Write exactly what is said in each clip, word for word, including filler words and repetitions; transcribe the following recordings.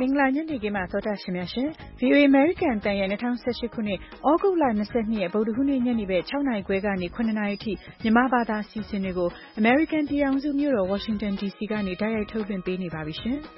င်္ဂလာညနေခင်းမှာသောတာရှင်များရှင် ဗွီအိုအေ American တန်ရဲ့၂၀၁၈ခုနှစ်ဩဂုတ်လ၂၂ရက်ဗုဒ္ဓဟူးနေ့ညနေဘက်၆နာရီခွဲကနေ၇နာရီထိမြန်မာဘာသာအစီအစဉ်တွေကို American ပြည်ထောင်စုမြို့တော် Washington ဒီစီကနေတိုက်ရိုက်ထုတ်လွှင့်ပေးနေပါပြီရှင်။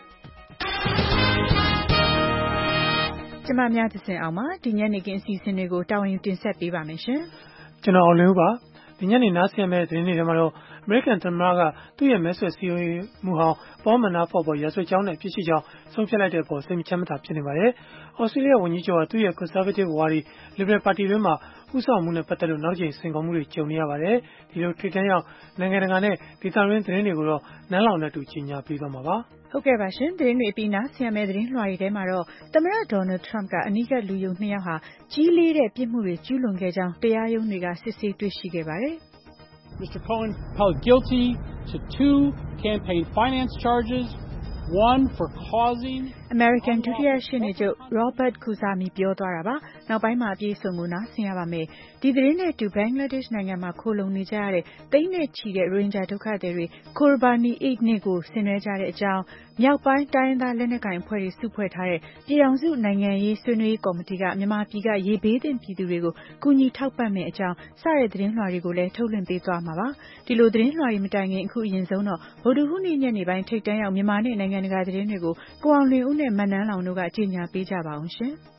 ကျမများသဇင်အောင်ပါဒီညနေခင်းအစီအစဉ်တွေကိုတာဝန်ယူတင်ဆက်ပေးပါမယ်ရှင်။ကျွန်တော်အောင်လင်းဦးပါဒီညနေနားဆင်မဲ့သတင်းတွေထဲမှာတော့ American သမ္မတကသူ့ရဲ့မဲဆွယ်စည်းရုံးရေးမှူးဟောင်း Paul Manafort ပေါ်ရာဇဝတ်ကြောင်းနဲ့အပြစ်ရှိကြောင်းဆုံးဖြတ်လိုက်တဲ့အပေါ်စိတ်မချမ်းမသာဖြစ်နေပါတယ်။ Australia ဝန်ကြီးချုပ်ကသူ့ရဲ့ Conservative ဝါဒီ Liberal ပါတီတွင်းမှာဥဆောင်မှုနဲ့ပတ်သက်လို့နောက်တစ်ကြိမ်စိန်ခေါ်မှုတွေကြုံနေရပါတယ်။ဒီလိုထိပ်တန်းရောက်နိုင်ငံတကာနဲ့ဒေသတွင်းသတင်းတွေကိုတော့နန်းလောင်နဲ့တူကြီးညာပေးသွားမှာပါ။ဟုတ်ကဲ့ပါရှင်သတင်းတွေအပြီးနားဆင်ရမယ့်သတင်းလွှာတွေထဲမှာတော့သမ္မတ Donald Trump ကအနီးကပ်လူယုံနှစ်ယောက်ဟာကြီးလေးတဲ့ပြစ်မှုတွေကျူးလွန်ခဲ့ကြောင်းတရားရုံးတွေကစစ်ဆေးတွေ့ရှိခဲ့ပါတယ်။ Mister Cohen pled guilty to two campaign finance charges, one for causing American ဒုတိယရှေ့နေချုပ် Robert Khuzami ပြောသွားတာပါ။နောက်ပိုင်းမှာအပြည့်အစုံကိုနားဆင်ရပါမယ်။ဒီသတင်းနဲ့အတူဘင်္ဂလားဒေ့ရှ်နိုင်ငံမှာခိုလုံနေကြရတဲ့သိန်းနဲ့ချီတဲ့ရိုဟင်ဂျာဒုက္ခသည်တွေ Kobani Eid နေ့ကိုဆင်နွှဲကြတဲ့အကြောင်းမြောက်ပိုင်းတိုင်းရင်းသားလက်နက်ကိုင်အဖွဲ့တွေစုဖွဲ့ထားတဲ့ပြည်ထောင်စုနိုင်ငံရေးဆွေးနွေးရေးကော်မတီကမြန်မာပြည်ကရေဘေးသင့်ပြည်သူတွေကိုကူညီထောက်ပံ့မယ့်အကြောင်းစတဲ့သတင်းလွှာတွေကိုလည်းထုတ်လွှင့်ပေးသွားမှာပါ။ဒီလိုသတင်းလွှာတွေမတိုင်ခင်အခုအရင်ဆုံးတော့ဗုဒ္ဓဟူးနေ့ညနေပိုင်းထိပ်တန်းရောက်မြန်မာနဲ့နိုင်ငံတကာသတင်းတွေကိုကိုအောင်လွင်ဦးနဲ့မနန်းလောင်တို့ကကြေညာပေးကြပါအောင်ရှင်။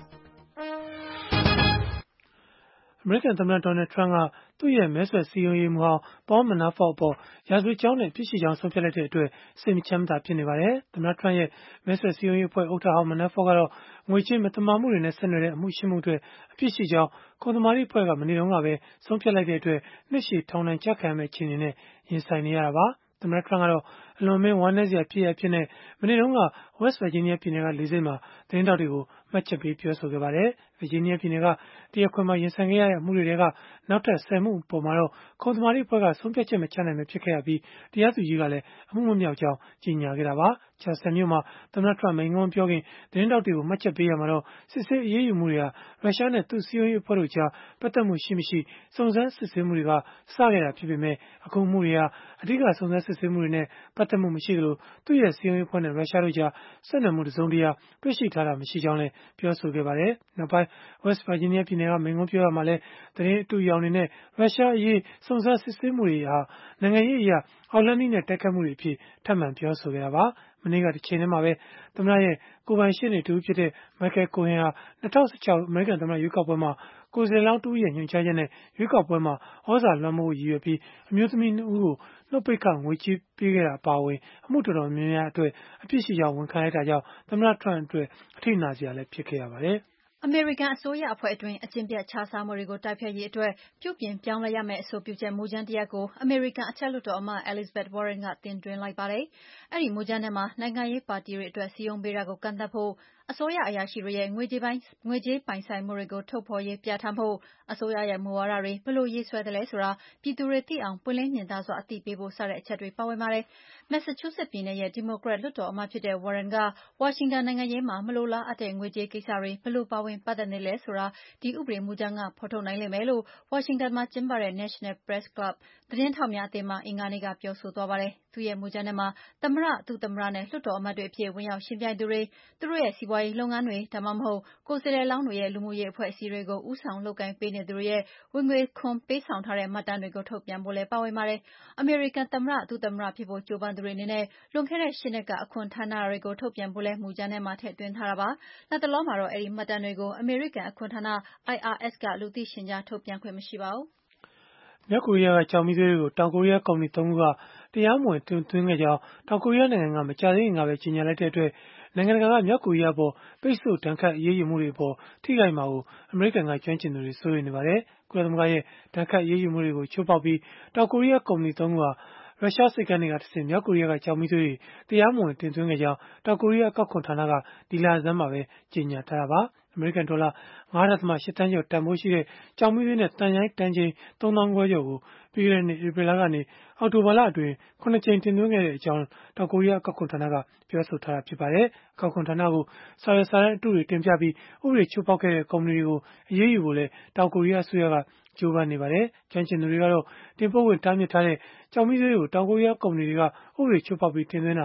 American သမ္မတ Donald Trump ကသူ့ရဲ့မဲဆွယ်စည်းရုံးရေးမှူးဟောင်း Paul Manafort အပေါ်ရာဇဝတ်ကြောင်းနဲ့ပြစ်ရှိကြောင်းဆုံးဖြတ်လိုက်တဲ့အတွက်စိတ်မချမ်းမသာဖြစ်နေပါတယ်။သမ္မတ Trump ရဲ့မဲဆွယ်စည်းရုံးရေးအဖွဲ့ဥက္ကဋ္ဌဟောင်း Manafort ကတော့ငွေကြေးမသမာမှုတွေနဲ့ဆက်နွယ်တဲ့အမှုရှင်းမှုအတွက်အပြစ်ရှိကြောင်းခုံသမာဓိအဖွဲ့ကမနေ့တုန်းကပဲဆုံးဖြတ်လိုက်တဲ့အတွက်နှစ်ရှည်ထောင်ဒဏ်ကျခံရမယ့်အခြေအနေနဲ့ရင်ဆိုင်နေရတာပါ။သမ္မတ Trump ကတော့အလွန်မင်းဝမ်းနည်းစရာဖြစ်ရဖြစ်နဲ့မနေ့တုန်းက West Virginia ပြည်နယ်ကလေဆိပ်မှာသတင်းထောက်တွေကိုမှတ်ချက်ပေးပြောဆိုခဲ့ပါတယ်။ Virginia ပြည်နယ်ကတရားခွင်မှာရင်ဆိုင်ခဲ့ရတဲ့အမှုတွေထဲကနောက်ထပ်ဆယ်မှုအပေါ်မှာတော့ခုံသမာဓိအဖွဲ့ကဆုံးဖြတ်ချက်မချနိုင်ပဲဖြစ်ခဲ့ရပြီးတရားသူကြီးကလည်းအမှုမမြောက်ကြောင်းကြေညာခဲ့တာပါ။ Charleston မြို့မှာသမ္မတ Trump မိန့်ခွန်းပြောခင်သတင်းထောက်တွေကိုမှတ်ချက်ပေးရာမှာတော့စစ်ဆေးအရေးယူမှုတွေဟာရုရှားနဲ့သူ့စည်းရုံးရေးအဖွဲ့တို့ကြားပတ်သက်မှုရှိမရှိစုံစမ်းစစ်ဆေးမှုတွေကစခဲ့တာဖြစ်ပေမဲ့အခုမှုတွေဟာအဓိကစုံစမ်းစစ်ဆေးမှုတွေနဲ့ပတ်သက်မှုမရှိသလိုသူ့ရဲ့စည်းရုံးရေးအဖွဲ့နဲ့ရုရှားတို့ကြားဆက်နွယ်မှုတစုံတရာတွေ့ရှိထားတာမရှိကြောင်းလည်းပြောဆိုခဲ့ပါတယ်။နောက်ပိုင်း West Virginia ပြည်နယ်ကမိန့်ခွန်းပြောရမှာလည်းသတင်းအတုအယောင်တွေနဲ့ရုရှားအရေးစုံစမ်းစစ်ဆေးမှုတွေဟာနိုင်ငံရေးအရာအောက်လန်းနည်းနဲ့တိုက်ခတ်မှုတွေအဖြစ်ထပ်မံပြောဆိုခဲ့တာပါ။မနေ့ကတစ်ချိန်တည်းမှာပဲသမ္မတရဲ့ကိုယ်ပိုင်ရှေ့နေတူဖြစ်တဲ့ Michael Cohen ဟာ၂၀၁၆အမေရိကန်သမ္မတရွေးကောက်ပွဲမှာကိုယ်စားလှယ်လောင်းတဦးရဲ့ညွှန်ကြားချက်နဲ့ရွေးကောက်ပွဲမှာဩဇာလွှမ်းမိုးဖို့ရည်ရွယ်ပြီးအမျိုးသမီးနှစ်ဦးကိုနှုတ်ပိတ်ခငွေကြေးပေးခဲ့တာအပါအဝင်အမှုတော်တော်များများအတွက်အပြစ်ရှိကြောင်းဝန်ခံလိုက်တာကြောင့်သမ္မတ Trump အတွက်အထိနာစရာလည်းဖြစ်ခဲ့ရပါတယ်။အမေရိကန်အစိုးရအဖွဲ့အတွင်းအကျင့်ပျက်ခြစားမှုတွေကိုတိုက်ဖျက်ရေးအတွက်ပြုပြင်ပြောင်းလဲရမယ့်အဆိုပြုချက်မူကြမ်းတရပ်ကိုအမေရိကန်အထက်လွှတ်တော်အမတ် Elizabeth Warren ကတင်သွင်းလိုက်ပါတယ်။အဲဒီမူကြမ်းထဲမှာနိုင်ငံရေးပါတီတွေအတွက်စည်းရုံးပေးတာကိုကန့်သတ်ဖို့အစိုးရအရာရှိတွေရဲ့ငွေကြေးပိုင်းငွေကြေးပိုင်ဆိုင်မှုတွေကိုထုတ်ဖော်ရေးပြဌာန်းဖို့အစိုးရရဲ့မူဝါဒတွေဘယ်လိုရေးဆွဲသလဲဆိုတာပြည်သူတွေသိအောင်ပွင့်လင်းမြင်သာစွာအသိပေးဖို့စတဲ့အချက်တွေပါဝင်ပါတယ်။ Massachusetts ပြည်နယ်ရဲ့ဒီမိုကရက်လွှတ်တော်အမတ်ဖြစ်တဲ့ Warren ကဝါရှင်တန်နိုင်ငံရေးမှာမလိုလားအပ်တဲ့ငွေကြေးကိစ္စတွေဘယ်လိုပါဝင်ပတ်သက်နေလဲဆိုတာဒီဥပဒေမူကြမ်းကဖော်ထုတ်နိုင်လိမ့်မယ်လို့ဝါရှင်တန်မှာကျင်းပတဲ့ National Press Club သတင်းထောက်များအသင်းမှာအင်္ဂါနေ့ကပြောဆိုသွားပါတယ်။သူ့ရဲ့မူကြမ်းထဲမှာသမ္မတ၊ဒုသမ္မတနဲ့လွှတ်တော်အမတ်တွေအဖြစ်ဝင်ရောက်ယှဉ်ပြိုင်သူတွေသူတို့ရဲ့စီးပွားရေးလုပ်ငန်းတွေဒါမှမဟုတ်ကိုယ်စားလှယ်လောင်းတွေရဲ့လူမှုရေးအဖွဲ့အစည်းတွေကိုဦးဆောင်လုပ်ကိုင်ပေးနေသူတွေရဲ့ဝင်ငွေခွန်ပေးဆောင်ထားတဲ့မှတ်တမ်းတွေကိုထုတ်ပြန်ဖို့လည်းပါဝင်ပါတယ်။အမေရိကန်သမ္မတ၊ဒုသမ္မတဖြစ်ဖို့ကြိုးပမ်းသူတွေအနေနဲ့လွန်ခဲ့တဲ့၈နှစ်ကအခွန်ထမ်းထားတာတွေကိုထုတ်ပြန်ဖို့လည်းမူကြမ်းထဲမှာထည့်သွင်းထားတာပါ။လတ်တလောမှာတော့အဲဒီမှတ်တမ်းတွေကိုအမေရိကန်အခွန်ဌာန I R S ကလူသိရှင်ကြားထုတ်ပြန်ခွင့်မရှိပါဘူး။မြောက်ကိုရီးယားကကျောက်မီးသွေးတွေကိုတောင်ကိုရီးယားကုမ္ပဏီသုံးခုကတရားမဝင်တင်သွင်းခဲ့ကြောင်းတောင်ကိုရီးယားနိုင်ငံကမကြာသေးခင်ကပဲကြေညာလိုက်တဲ့အတွက်နိုင်ငံတကာကမြောက်ကိုရီးယားအပေါ်ပိတ်ဆို့ဒဏ်ခတ်အရေးယူမှုတွေအပေါ်ထိခိုက်မှာကိုအမေရိကန်ကကျွမ်းကျင်သူတွေစိုးရိမ်နေပါတယ်။ကုလသမဂ္ဂရဲ့ဒဏ်ခတ်အရေးယူမှုတွေကိုချိုးဖောက်ပြီးတောင်ကိုရီးယားကုမ္ပဏီသုံးခုဟာရုရှားဆိပ်ကမ်းတွေကတဆင့်မြောက်ကိုရီးယားကကျောက်မီးသွေးတွေတရားမဝင်တင်သွင်းခဲ့ကြောင်းတောင်ကိုရီးယားအကောက်ခွန်ဌာနကဒီလဆန်းမှာပဲကြေညာထားတာပါ။အမေရိကန်ဒေါ်လာ၅ဒသမ ၈ သန်းကျော်တန်ဖိုးရှိတဲ့ကျောက်မီးသွေးနဲ့သံရိုင်းတန်ချိန်သုံးသောင်းခွဲကျော်ကိုပြီးခဲ့တဲ့နှစ်ဧပြီလကနေအောက်တိုဘာလအတွင်း၇ကြိမ်တင်သွင်းခဲ့ကြောင်းတောင်ကိုရီးယားအကောက်ခွန်ဌာနကပြောဆိုထားတာဖြစ်ပါတယ်။အကောက်ခွန်ဌာနကိုစာရွက်စာတမ်းအတုတွေတင်ပြပြီးဥပဒေချိုးဖောက်ခဲ့တဲ့ကုမ္ပဏီတွေကိုအရေးယူဖို့လည်းတောင်ကိုရီးယားအစိုးရကကြိုးပမ်းနေပါတယ်။ကျွမ်းကျင်သူတွေကတော့တင်ပို့ခွင့်တားမြစ်ထားတဲ့ကျောက်မီးသွေးတွေကိုတောင်ကိုရီးယားကုမ္ပဏီတွေကဥပဒေချိုးဖောက်ပြီးတင်သွင်းတာဟာ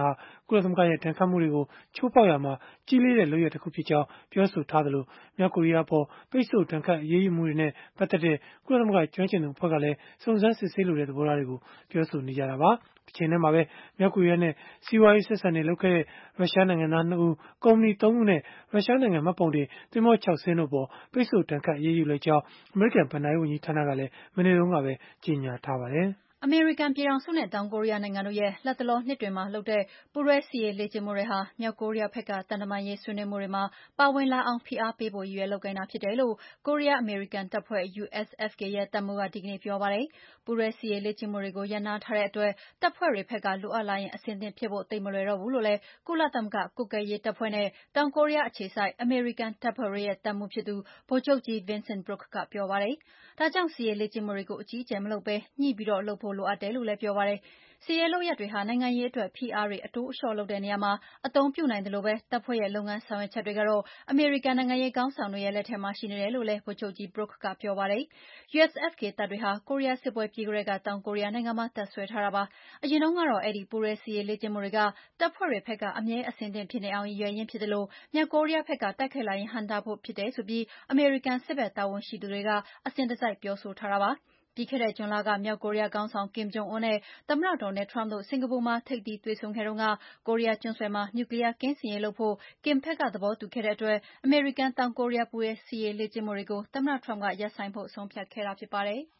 ကုလသမဂ္ဂရဲ့ဒဏ်ခတ်မှုတွေကိုချိုးဖောက်ရာမှာကြီးလေးတဲ့လုပ်ရတစ်ခုဖြစ်ကြောင်းပြောဆိုထားသလိုမြောက်ကိုရီးယားပေါ်ပိတ်ဆို့ဒဏ်ခတ်အရေးယူမှုတွေနဲ့ပတ်သက်တဲ့ကုလသမဂ္ဂကျွမ်းကျင်သူအဖွဲ့ကလည်းစုံစမ်းစစ်ဆေးလိုတဲ့သဘောထားတွေကိုပြောဆိုနေကြတာပါ။တစ်ချိန်တည်းမှာပဲမြောက်ကိုရီးယားနဲ့စီးပွားရေးဆက်ဆံရေးလုပ်ခဲ့တဲ့ရုရှားနိုင်ငံသားနှစ်ဦးကုမ္ပဏီသုံးခုနဲ့ရုရှားနိုင်ငံမှတ်ပုံတင်သင်္ဘောခြောက်စင်းတို့ပေါ်ပိတ်ဆို့ဒဏ်ခတ်အရေးယူလိုက်ကြောင်းအမေရိကန်ဗဏ္ဍာရေးဝန်ကြီးဌာနကလည်းမနေ့တုန်းကပဲကြေညာထားပါတယ်။အမေရိကန်ပြည်ထောင်စုနဲ့တောင်ကိုရီးယားနိုင်ငံတို့ရဲ့လတ်တလောနှစ်တွေမှာလုပ်တဲ့ပူးတွဲစစ်ရေးလေ့ကျင့်မှုတွေဟာမြောက်ကိုရီးယားဘက်ကသံတမန်ရေးဆွေးနွေးမှုတွေမှာပါဝင်လာအောင်ဖိအားပေးဖို့ရည်ရွယ်လုပ်ကိုင်တာဖြစ်တယ်လို့ကိုရီးယားအမေရိကန်တပ်ဖွဲ့ U S F K ရဲ့တပ်မှူးကဒီကနေ့ပြောပါတယ်။ပူးတွဲစစ်ရေးလေ့ကျင့်မှုတွေကိုရပ်နားထားတဲ့အတွက်တပ်ဖွဲ့တွေဘက်ကလိုအပ်လာရင်အဆင်သင့်ဖြစ်ဖို့သိပ်မလွယ်တော့ဘူးလို့လည်းကုလသမဂ္ဂကွပ်ကဲရေးတပ်ဖွဲ့နဲ့တောင်ကိုရီးယားအခြေစိုက်အမေရိကန်တပ်ဖွဲ့တွေရဲ့တပ်မှူးဖြစ်သူဗိုလ်ချုပ်ကြီး Vincent Brooke ကပြောပါတယ်။ဒါကြောင့်စစ်ရေးလေ့ကျင့်မှုတွေကိုအကြီးအကျယ်မလုပ်ဘဲညှိပြီးလုပ်ဖို့လိုအပ်တယ်လို့လည်းပြောပါတယ်။စစ်ရေးလုပ်ရပ်တွေဟာနိုင်ငံရေးအတွက်ဖိအားတွေအတိုးအလျှော့လုပ်တဲ့နေရာမှာအသုံးပြုနိုင်သလိုပဲတပ်ဖွဲ့ရဲ့လုပ်ငန်းဆောင်ရွက်ချက်တွေကတော့အမေရိကန်နိုင်ငံရေးခေါင်းဆောင်တွေရဲ့လက်ထဲမှာရှိနေတယ်လို့လည်းဗိုလ်ချုပ်ကြီး Brooke ကပြောပါတယ်။ U S F K တပ်တွေဟာကိုရီးယားစစ်ပွဲပြီးကတည်းကတောင်ကိုရီးယားနိုင်ငံမှာတပ်စွဲထားတာပါ။အရင်တုန်းကတော့အဲဒီပူးတွဲစစ်ရေးလေ့ကျင့်မှုတွေကတပ်ဖွဲ့တွေဘက်ကအမြဲအဆင်သင့်ဖြစ်နေအောင်ရည်ရွယ်ရင်းဖြစ်သလိုမြောက်ကိုရီးယားဘက်ကတိုက်ခိုက်လာရင်ဟန့်တားဖို့ဖြစ်တယ်ဆိုပြီးအမေရိကန်စစ်ဘက်တာဝန်ရှိသူတွေကအစဉ်တစိုက်ပြောဆိုထားတာပါ။ပြီးခဲ့တဲ့ဇွန်လကမြောက်ကိုရီးယားခေါင်းဆောင် Kim Jong Un နဲ့သမ္မတ Donald Trump တို့စင်္ကာပူမှာထိပ်သီးတွေ့ဆုံခဲ့တုန်းကကိုရီးယားကျွန်းဆွယ်မှာနျူကလီးယားကင်းစင်ရေးလုပ်ဖို့ Kim ဘက်ကသဘောတူခဲ့တဲ့အတွက်အမေရိကန်-တောင်ကိုရီးယားပူးတွဲစစ်ရေးလေ့ကျင့်မှုတွေကိုသမ္မတ Trump ကရပ်ဆိုင်းဖို့ဆုံးဖြတ်ခဲ့တာဖြစ်ပါတယ်။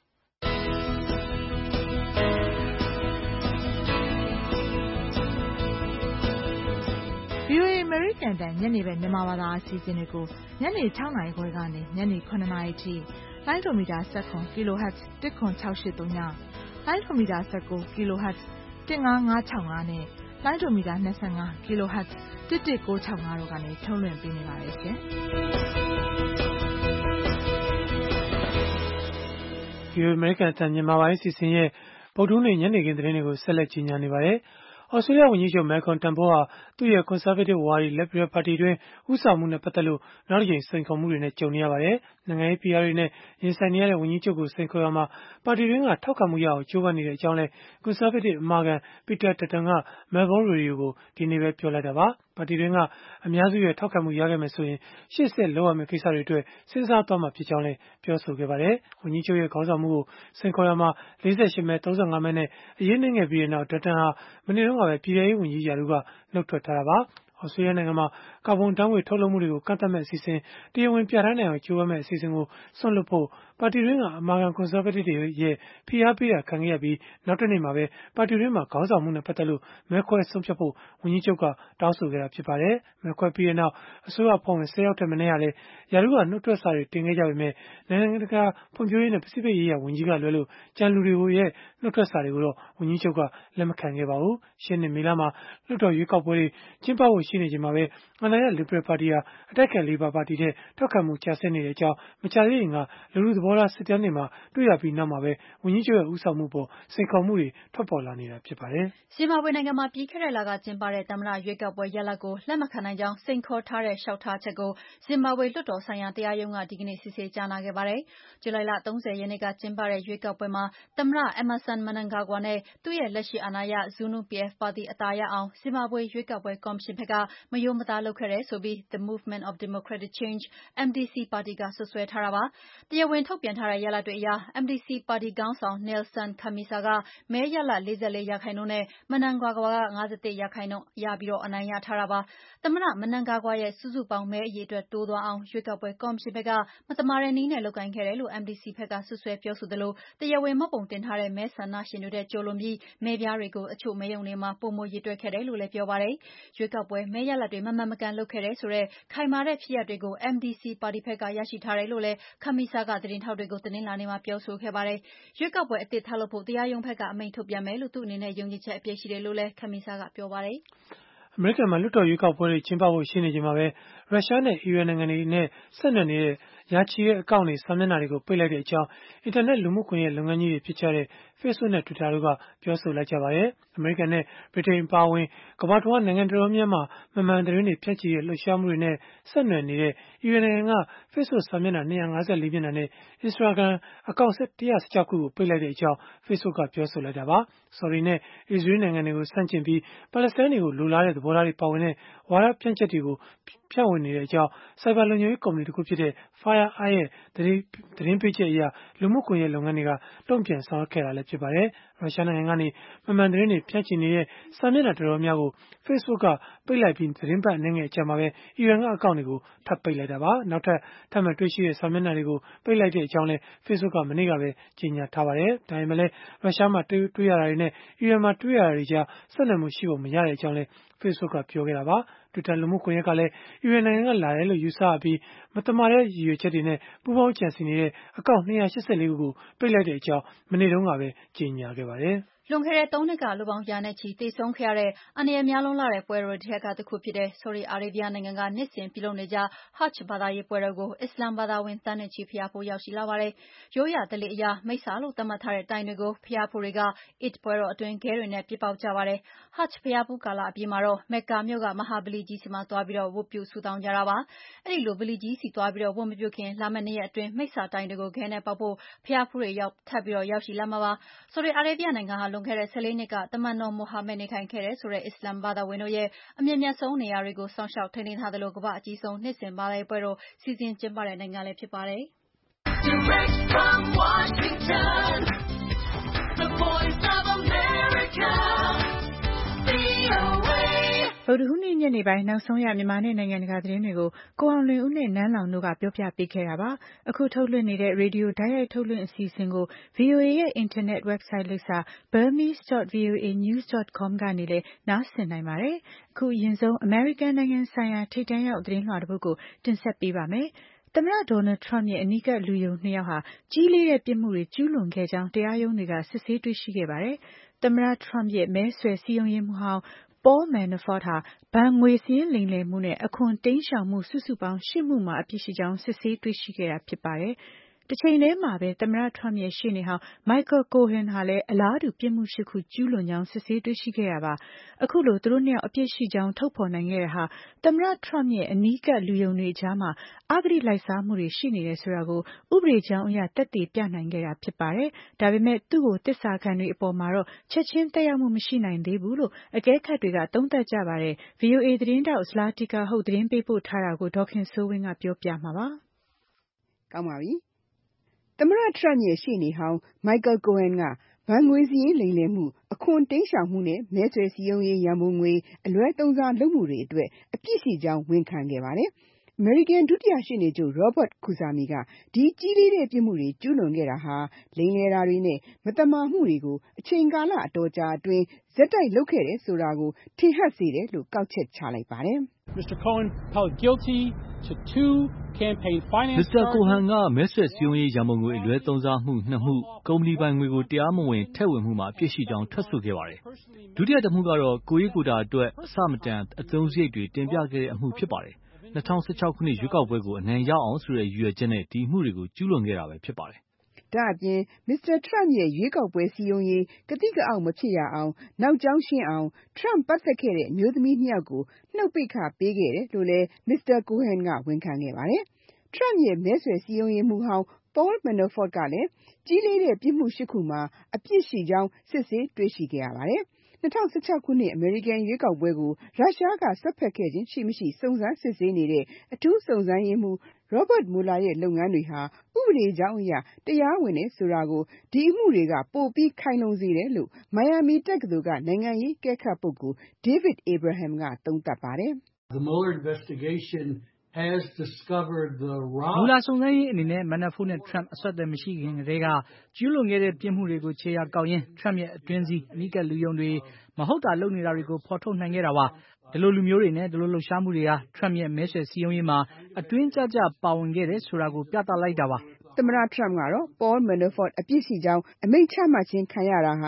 ဗွီအိုအေ အမေရိကန်အသံညနေဘက်မြန်မာဘာသာအစီအစဉ်တွေကိုညနေ၆နာရီခွဲကနေညနေ၇နာရီထိလိုင်းဒိုမီတာ၁၇ kHz တစ်ခွန်၆၈၃ညလိုင်းဒိုမီတာ၁၉ kHz တစ်ငါးငါး၆၅နဲ့လိုင်းဒိုမီတာ၂၅ kHz တစ်တစ်၉၆၅တို့ကနေထုတ်လွှင့်ပေးနေပါတယ်ရှင်။ဒီအမေရိကန်အသံမြန်မာပိုင်းအစီအစဉ်ရဲ့ဗုဒ္ဓဟူးနေ့ညနေခင်းသတင်းတွေကိုဆက်လက်ကြီးညာနေပါတယ်။ဩစတြေးလျဝန်ကြီးချုပ် Malcolm Turnbull ဟာသူ့ရဲ့ Conservative ဝါဒီ Liberal ပါတီတွင်းဦးဆောင်မှုနဲ့ပတ်သက်လို့နောက်တစ်ကြိမ်စိန်ခေါ်မှုတွေနဲ့ကြုံနေရပါတယ်။နိုင်ငံရေးဖိအားတွေနဲ့ရင်ဆိုင်နေရတဲ့ဝန်ကြီးချုပ်ကိုစိန်ခေါ်ရာမှာပါတီတွင်းကထောက်ခံမှုရအောင်ကြိုးပမ်းနေတဲ့အကြောင်းလည်း Conservative အမာခံ Peter Dutton က Melbourne Radio ကိုဒီနေ့ပဲပြောလိုက်တာပါ။ပါတီတွင်းကအများစုရဲ့ထောက်ခံမှုရခဲ့မယ်ဆိုရင်ရှေ့ဆက်လုပ်ရမယ့်ကိစ္စတွေအတွက်စဉ်းစားသွားမှာဖြစ်ကြောင်းလည်းပြောဆိုခဲ့ပါတယ်။ဝန်ကြီးချုပ်ရဲ့ခေါင်းဆောင်မှုကိုစိန်ခေါ်ရာမှာ၄၈မဲ၃၅မဲနဲ့အရေးနှိမ့်ခဲ့ပြီးနောက် Dutton ဟာမနေ့တုန်းကပဲပြည်ထရေးဝန်ကြီးရာထူးကနှုတ်ထွက်ထားတာပါ။ဩစတြေးလျနိုင်ငံမှာကာဗွန်ဓာတ်ငွေ့ထုတ်လုပ်မှုတွေကိုကန့်သတ်မယ့်အစီအစဉ်တရားဝင်ပြဋ္ဌာန်းနိုင်အောင်ကြိုးပမ်းမယ့်အစီအစဉ်ကိုစွန့်လွှတ်ဖို့ပါတီတွင်းကအမာခံ Conservative တွေရဲ့ဖိအားပေးတာခံခဲ့ရပြီးနောက်တနေ့မှာပဲပါတီတွင်းမှာခေါင်းဆောင်မှုနဲ့ပတ်သက်လို့မဲခွဲဆုံးဖြတ်ဖို့ဝန်ကြီးချုပ်ကတောင်းဆိုခဲ့တာဖြစ်ပါတယ်။မဲခွဲပြီးတဲ့နောက်အစိုးရအဖွဲ့ဝင်၁၀ယောက်ထက်မနည်းဟာလည်းရာထူးကနှုတ်ထွက်စာတွေတင်ခဲ့ကြပေမဲ့နိုင်ငံတကာဖွံ့ဖြိုးရေးနဲ့ပစိဖိတ်ရေးရာဝန်ကြီးကလွဲလို့ကျန်လူတွေရဲ့နှုတ်ထွက်စာတွေကိုတော့ဝန်ကြီးချုပ်ကလက်မခံခဲ့ပါဘူး။ရှေ့နှစ်မေလမှာလွှတ်တော်ရွေးကောက်ပွဲတွေကျင်းပဖို့ရှိနေချိန်မှာပဲအာဏာရ Liberal ပါတီဟာအတိုက်အခံ Labor ပါတီထက်ထောက်ခံမှုကျဆင်းနေတဲ့အကြောင်းမကြာသေးခင်ကလူထုသဘောထားစစ်တမ်းတွေမှာတွေ့ရပြီးနောက်မှာပဲဝန်ကြီးချုပ်ရဲ့ဦးဆောင်မှုပေါ်စိန်ခေါ်မှုတွေထွက်ပေါ်လာနေတာဖြစ်ပါတယ်။ဇင်ဘာဘွေနိုင်ငံမှာပြီးခဲ့တဲ့လကကျင်းပတဲ့သမ္မတရွေးကောက်ပွဲရလဒ်ကိုလက်မခံနိုင်ကြောင်းစိန်ခေါ်ထားတဲ့လျှောက်ထားချက်ကိုဇင်ဘာဘွေလွှတ်တော်ဆိုင်ရာတရားရုံးကဒီကနေ့စစ်ဆေးကြားနာခဲ့ပါတယ်။ဇူလိုင်လ၃၀ရက်နေ့ကကျင်းပတဲ့ရွေးကောက်ပွဲမှာသမ္မတ Emmerson Mnangagwa နဲ့သူ့ရဲ့လက်ရှိအာဏာရ ZANU-P F ပါတီအသာရအောင်ဇင်ဘာဘွေရွေးကောက်ပွဲကော်မရှင်ဘက်ကမရိုးမသားလုပ်ခဲ့တယ်ဆိုပြီး The Movement of Democratic Change M D C ပါတီကစွပ်စွဲထားတာပါ။တရားဝင်ထုတ်ပြန်ထားတဲ့ရလဒ်တွေအရ M D C ပါတီခေါင်းဆောင် Nelson Chamisa ကမဲရလဒ်၄၄ရာခိုင်နှုန်းနဲ့ Mnangagwa က၅၁ရာခိုင်နှုန်းရပြီးအနိုင်ရထားတာပါ။သမ္မတ Mnangagwa ရဲ့စုစုပေါင်းမဲအရေအတွက်တိုးသွားအောင်ရွေးကောက်ပွဲကော်မရှင်ဘက်ကမသမာတဲ့နည်းနဲ့လုပ်ကိုင်ခဲ့တယ်လို့ M D C ဘက်ကစွပ်စွဲပြောဆိုသလိုတရားဝင်မှတ်ပုံတင်ထားတဲ့မဲဆန္ဒရှင်တွေထက်ကျော်လွန်ပြီးမဲပြားတွေကိုအချို့မဲရုံတွေမှာပိုမိုရေတွက်ခဲ့တယ်လို့လည်းပြောပါတယ်။ရွေးကောက်ပွဲမဲရလဒ်တွေမမှန်မကန်လုပ်ခဲ့တယ်ဆိုတဲ့ခိုင်မာတဲ့ဖြစ်ရပ်တွေကို M D C ပါတီဘက်ကရရှိထားတယ်လို့လည်း Chamisa ကသတင်းထောက်တွေကိုတနင်္လာနေ့မှာပြောဆိုခဲ့ပါတယ်။ရွေးကောက်ပွဲအသစ်ထပ်လုပ်ဖို့တရားရုံးဘက်ကအမိန့်ထုတ်ပြန်မယ်လို့သူ့အနေနဲ့ယုံကြည်ချက်အပြည့်ရှိတယ်လို့လည်း Chamisa ကပြောပါတယ်။အမေရိကန်မှာလွှတ်တော်ရွေးကောက်ပွဲတွေကျင်းပဖို့ရှိနေချိန်မှာပဲရုရှားနဲ့အီရန်နိုင်ငံတွေနဲ့ဆက်နွယ်နေတဲ့ရာချီတဲ့အကောင့်တွေစာမျက်နှာတွေကိုပိတ်လိုက်တဲ့အကြောင်းအင်တာနက်လူမှုကွန်ရက်လုပ်ငန်းကြီးတွေဖြစ်ကြတဲ့ Facebook နဲ့ Twitter တို့ကပြောဆိုလိုက်ကြပါတယ်။ အမေရိကန်နဲ့ဗြိတိန်အပါအဝင်ကမ္ဘာတဝန်းနိုင်ငံတော်တော်များများမှာမမှန်သတင်းတွေဖြန့်ချီတဲ့လှုပ်ရှားမှုတွေနဲ့ဆက်နွယ်နေတဲ့ အီရန်နိုင်ငံက Facebook စာမျက်နှာ၂၅၄မျက်နှာနဲ့ Instagram အကောင့်၁၁၆ခုကိုပိတ်လိုက်တဲ့အကြောင်း Facebook ကပြောဆိုလိုက်တာပါ။ ဆော်ဒီနဲ့အစ္စရေးနိုင်ငံတွေကိုဆန့်ကျင်ပြီးပါလက်စတိုင်းတွေကိုလိုလားတဲ့သဘောထားတွေပါဝင်တဲ့ဝါဒဖြန့်ချက်တွေကိုဖြန့်ဝေနေတဲ့အကြောင်းဆိုက်ဘာလုံခြုံရေးကုမ္ပဏီတခုဖြစ်တဲ့ FireEye ရဲ့သတင်းပေးချက်အရလူမှုကွန်ရက်လုပ်ငန်းတွေကတုံ့ပြန်ဆောင်ရွက်ခဲ့တာလည်းဖြစ်ပါတယ်။ ရုရှားနိုင်ငံကနေမမှန်သတင်းတွေဖြန့်ချီနေတဲ့စာမျက်နှာတော်တော်များများကို Facebook ကပိတ်လိုက်ပြီးသတင်းပတ်အနည်းငယ်အကြာမှာပဲအီရန်ကအကောင့်တွေကိုထပ်ပိတ်လိုက်တာပါ။ နောက်ထပ်ထပ်မံတွေ့ရှိတဲ့စာမျက်နှာတွေကိုပိတ်လိုက်တဲ့အကြောင်းလည်း Facebook ကမနေ့ကပဲကြေညာထားပါတယ်။ ဒါပေမဲ့လည်းရုရှားမှာတွေ့ရတာတွေနဲ့အီရန်မှာတွေ့ရတာတွေကြားဆက်နွယ်မှုရှိပုံမရတဲ့အကြောင်းလည်း Facebook ကပြောခဲ့တာပါ။ Twitter လူမှုကွန်ရက်ကလည်းအီရန်နိုင်ငံကလာတယ်လို့ယူဆရပြီးမသမာတဲ့ရည်ရွယ်ချက်တွေနဲ့ပူးပေါင်းကြံစည်နေတဲ့အကောင့်၂၈၄ခုကိုပိတ်လိုက်တဲ့အကြောင်းမနေ့တုန်းကပဲကြေညာခဲ့ပါတယ်။လွန်ခဲ့တဲ့သုံးနှစ်ကလူပေါင်းရာနဲ့ချီသေဆုံးခဲ့ရတဲ့အန္တရာယ်များလွန်းလှတဲ့ပွဲတော်တွေထဲကတခုဖြစ်တဲ့ဆော်ဒီအာရေဗျနိုင်ငံကနှစ်စဉ်ပြုလုပ်နေကျ Hajj ဘာသာရေးပွဲတော်ကိုအစ္စလာမ်ဘာသာဝင်သန်းနဲ့ချီဘုရားဖူးရောက်ရှိလာပါတယ်။ရိုးရာဓလေ့အရမိစ္ဆာလို့သတ်မှတ်ထားတဲ့တိုင်တွေကိုဘုရားဖူးတွေက Eid ပွဲတော်အတွင်းခဲတွေနဲ့ပစ်ပေါက်ကြပါတယ်။ Hajj ဘုရားဖူးကာလအပြီးမှာတော့ မက္ကာမြို့ကမဟာဗလီကြီးဆီမှာသွားပြီးဝတ်ပြုဆုတောင်းကြတာပါ။အဲဒီလိုဗလီကြီးဆီသွားပြီးဝတ်မပြုခင်လာမယ့်နှစ်ရက်အတွင်းမိစ္ဆာတိုင်တွေကိုခဲနဲ့ပေါက်ဖို့ဘုရားဖူးတွေထပ်ပြီးရောက်ရှိလာမှာပါ။ဆော်ဒီအာရေဗျနိုင်ငံဟာလွန်ခဲ့တဲ့၁၄နှစ်ကတမန်တော်မိုဟာမက်နေထိုင်ခဲ့တယ်ဆိုတဲ့အစ္စလာမ်ဘာသာဝင်တို့ရဲ့အမြင့်မြတ်ဆုံးနေရာတွေကိုစောင့်ရှောက်ထိန်းသိမ်းထားသလိုကမ္ဘာ့အကြီးဆုံးနှစ်စဉ်ဘာသာရေးပွဲတော်စီစဉ်ကျင်းပတဲ့နိုင်ငံလည်းဖြစ်ပါတယ်။ဗုဒ္ဓဟူးနေ့ညနေပိုင်းနောက်ဆုံးရမြန်မာနဲ့နိုင်ငံတကာသတင်းတွေကိုကိုအောင်လွင်ဦးနဲ့နန်းလောင်တို့ကပြောပြပေးခဲ့တာပါ။အခုထုတ်လွှင့်နေတဲ့ရေဒီယိုတိုက်ရိုက်ထုတ်လွှင့်အစီအစဉ်ကို ဗွီအိုအေရဲ့အင်တာနက် website လိပ်စာ burmese dot voa news dot com ကနေလည်းနားဆင်နိုင်ပါတယ်။အခုအရင်ဆုံးအမေရိကန်နိုင်ငံဆိုင်ရာထိပ်တန်းရောက်သတင်းလွှာတစ်ပုဒ်ကိုတင်ဆက်ပေးပါမယ်။သမ္မတ Donald Trump ရဲ့အနီးကပ်လူယုံနှစ်ယောက်ဟာကြီးလေးတဲ့ပြစ်မှုတွေကျူးလွန်ခဲ့ကြောင်းတရားရုံးတွေကစစ်ဆေးတွေ့ရှိခဲ့ပါတယ်။သမ္မတ Trump ရဲ့မဲဆွယ်စည်းရုံးရေးမှူးဟောင်းPaul Manafort ဟာဘဏ်ငွေစာရင်းလိမ်လည်မှုနဲ့အခွန်တိမ်းရှောင်မှုစုစုပေါင်းရှစ်မှုမှာအပြစ်ရှိကြောင်းစစ်ဆေးတွေ့ရှိခဲ့တာဖြစ်ပါတယ်။တချိန်တည်းမှာပဲသမ္မတ Trump ရဲ့ရှေ့နေဟောင်း Michael Cohen ဟာလည်းအလားတူပြစ်မှုရှစ်ခုကျူးလွန်ကြောင်းစစ်ဆေးတွေ့ရှိခဲ့တာပါ။အခုလိုသူတို့နှစ်ယောက်အပြစ်ရှိကြောင်းထုတ်ဖော်နိုင်ခဲ့တာဟာသမ္မတ Trump ရဲ့အနီးကပ်လူယုံတွေကြားမှာအဂတိလိုက်စားမှုတွေရှိနေတယ်ဆိုတာကိုဥပဒေကြောင်းအရသက်သေပြနိုင်ခဲ့တာဖြစ်ပါတယ်။ဒါပေမဲ့သူ့ကိုသစ္စာခံတွေအပေါ်မှာတော့ချက်ချင်းသက်ရောက်မှုမရှိနိုင်သေးဘူးလို့အကဲခတ်တွေကသုံးသပ်ကြပါတယ်။ ဗွီအိုအေသတင်းထောက် Zlatica Hoke သတင်းပေးပို့ထားတာကိုဒေါ်ခင်စိုးဝင်းကပြောပြမှာပါ။ကောင်းပါပြီ။သမ္မတ Trump ရဲ့ရှေ့နေဟောင်း Michael Cohen ကဘဏ်ငွေစာရင်းလိမ်လည်မှု၊အခွန်တိမ်းရှောင်မှုနဲ့မဲဆွယ်စည်းရုံးရေးရန်ပုံငွေအလွဲသုံးစားလုပ်မှုတွေအတွက်အပြစ်ရှိကြောင်းဝန်ခံခဲ့ပါတယ်။အမေရိကန်ဒုတိယရှေ့နေချုပ် Robert Khuzami ကဒီကြီးလေးတဲ့ပြစ်မှုတွေကျူးလွန်ခဲ့တာဟာလိမ်လည်တာတွေနဲ့မသမာမှုတွေကိုအချိန်ကာလအတော်ကြာအတွင်းဆက်တိုက်လုပ်ခဲ့တယ်ဆိုတာကိုထင်ဟပ်စေတယ်လို့ကောက်ချက်ချလိုက်ပါတယ်။ Mr. Cohen pled guilty to two campaign finance Mr. Cohen ကမဲဆွယ်စည်းရုံးရေးရန်ပုံငွေအလွဲသုံးစားမှုနှစ်မှု၊ကုမ္ပဏီပိုင်ငွေကိုတရားမဝင်ထည့်ဝင်မှုမှာအပြစ်ရှိကြောင်းထွက်ဆိုခဲ့ပါတယ်။ဒုတိယတမှုကတော့ကိုယ်ရေးကိုယ်တာအတွက်အဆမတန်အသုံးစရိတ်တွေတင်ပြခဲ့တဲ့အမှုဖြစ်ပါတယ်။၂၀၁၆ခုနှစ်ရွေးကောက်ပွဲကိုအနိုင်ရအောင်ဆိုတဲ့ရည်ရွယ်ချက်နဲ့ဒီအမှုတွေကိုကျူးလွန်ခဲ့တာပဲဖြစ်ပါတယ်။ဒါ့အပြင် Mr. Trump ရဲ့ရွေးကောက်ပွဲစည်းရုံးရေးကသိကအောက်မဖြစ်ရအောင်နောက်ကြောင်းရှင်းအောင် Trump ပတ်သက်ခဲ့တဲ့အမျိုးသမီးနှစ်ယောက်ကိုနှုတ်ပိတ်ခပေးခဲ့တယ်လို့လည်း Mr. Cohen ကဝန်ခံခဲ့ပါတယ်။ Trump ရဲ့မဲဆွယ်စည်းရုံးရေးမှူးဟောင်း Paul Manafort ကလည်းကြီးလေးတဲ့ပြစ်မှုရှစ်ခုမှာအပြစ်ရှိကြောင်းစစ်ဆေးတွေ့ရှိခဲ့ရပါတယ်။၂၀၁၆ခုနှစ်အမေရိကန်ရွေးကောက်ပွဲကိုရုရှားကစွက်ဖက်ခဲ့ခြင်းရှိမရှိစုံစမ်းစစ်ဆေးနေတဲ့အထူးစုံစမ်းရေးမှူး Robert Mueller ရဲ့လုပ်ငန်းတွေဟာဥပဒေကြောင်းအရတရားဝင်တယ်ဆိုတာကိုဒီအမှုတွေကပိုပြီးခိုင်လုံစေတယ်လို့ Miami တက္ကသိုလ်ကနိုင်ငံရေးအကဲခတ်ပုဂ္ဂိုလ် David Abraham ကသုံးသပ်ပါတယ်။ Mueller စုံစမ်းရေးအနေနဲ့ Manafort နဲ့ Trump အဆက်အသွယ်မရှိခင်ကတည်းကကျူးလွန်ခဲ့တဲ့ပြစ်မှုတွေကိုခြေရာကောက်ရင်း Trump ရဲ့အတွင်းစည်းအနီးကပ်လူယုံတွေမဟုတ်တာလုပ်နေတာတွေကိုဖော်ထုတ်နိုင်ခဲ့တာပါ။ဒီလိုလူမျိုးတွေနဲ့ဒီလိုလှုပ်ရှားမှုတွေဟာ Trump ရဲ့မဲဆွယ်စည်းရုံးရေးမှာအတွင်းကျကျပါဝင်ခဲ့တယ်ဆိုတာကိုပြသလိုက်တာပါ။သမ္မတ Trump ကတော့ Paul Manafort အပြစ်ရှိကြောင်းအမိန့်ချမှတ်ခြင်းခံရတာဟာ